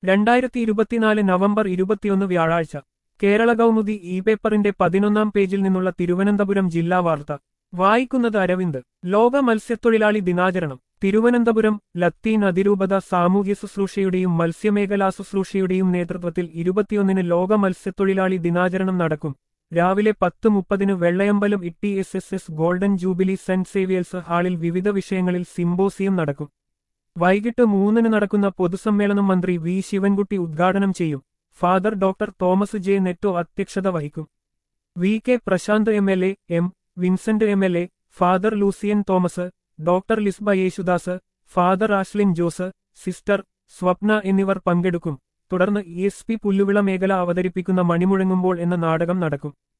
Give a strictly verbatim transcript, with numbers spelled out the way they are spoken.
രണ്ടായിരത്തി ഇരുപത്തിനാല് നവംബർ ഇരുപത്തിയൊന്ന് വ്യാഴാഴ്ച കേരള കൗമുദി ഇ പേപ്പറിന്റെ പതിനൊന്നാം പേജിൽ നിന്നുള്ള തിരുവനന്തപുരം ജില്ലാ വാർത്ത വായിക്കുന്നത് അരവിന്ദ്. ലോക മത്സ്യത്തൊഴിലാളി ദിനാചരണം തിരുവനന്തപുരം. ലത്തീൻ അതിരൂപത സാമൂഹ്യ ശുശ്രൂഷയുടെയും മത്സ്യമേഖലാ ശുശ്രൂഷയുടെയും നേതൃത്വത്തിൽ ഇരുപത്തിയൊന്നിന് ലോക മത്സ്യത്തൊഴിലാളി ദിനാചരണം നടക്കും. രാവിലെ പത്ത് മുപ്പതിന് വെള്ളയമ്പലം ഇട്ടി S S S golden jubilee Saint Xavier's ഹാളിൽ വിവിധ വിഷയങ്ങളിൽ സിംബോസിയം നടക്കും. വൈകിട്ട് മൂന്നിന് നടക്കുന്ന പൊതുസമ്മേളനം മന്ത്രി വി ശിവൻകുട്ടി ഉദ്ഘാടനം ചെയ്യും. Father doctor Thomas J Netto അധ്യക്ഷത വഹിക്കും. V K Prashanth M L A, M Vincent M L A, father Lucian Thomas, doctor Lisba Yesudas, father Ashlin Jose, sister Swapna എന്നിവർ പങ്കെടുക്കും. തുടർന്ന് ഇ എസ് പി പുല്ലുവിള മേഖല അവതരിപ്പിക്കുന്ന മണിമുഴങ്ങുമ്പോൾ എന്ന നാടകം നടക്കും.